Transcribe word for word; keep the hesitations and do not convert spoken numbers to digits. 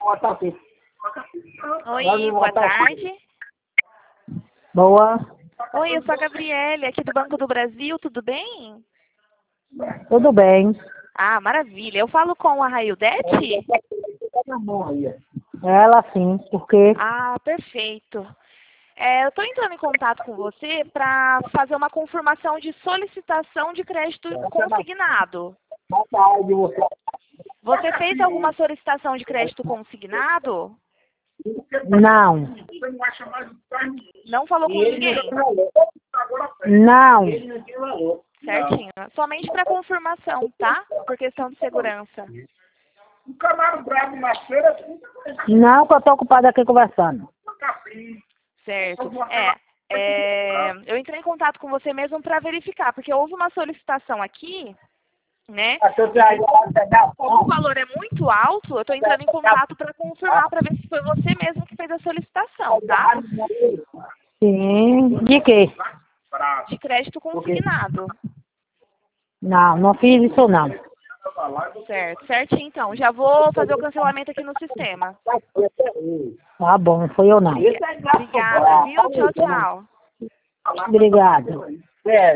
Oi, boa tarde. Boa. Oi, eu sou a Gabriele, aqui do Banco do Brasil, tudo bem? Tudo bem. Ah, maravilha. Eu falo com a Raildete? Ela sim, porque Ah, perfeito. É, eu estou entrando em contato com você para fazer uma confirmação de solicitação de crédito consignado. Você fez alguma solicitação de crédito consignado? não. Não falou com ninguém? Não. Certinho. Somente para confirmação, tá? Por questão de segurança. Não, que eu tô ocupada aqui conversando. Certo. É, é, eu entrei em contato com você mesmo para verificar, porque houve uma solicitação aqui, né? Como o valor é muito alto, eu estou entrando em contato para confirmar, para ver se foi você mesmo que fez a solicitação, tá? Sim. De quê? De crédito consignado. Não, não fiz isso não. Certo, certinho então. Já vou fazer o cancelamento aqui no sistema. Tá bom, foi eu não. Obrigada, viu? Tchau, tchau. Obrigado.